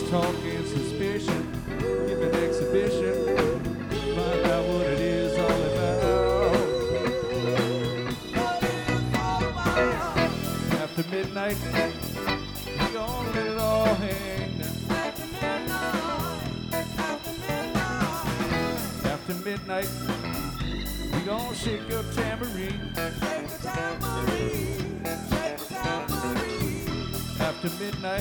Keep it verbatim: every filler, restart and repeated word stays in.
talking suspicion. Give an exhibition. Find out what it is all about. After midnight, we gon' let it all hang down. After midnight, we gon' shake your tambourine. After midnight.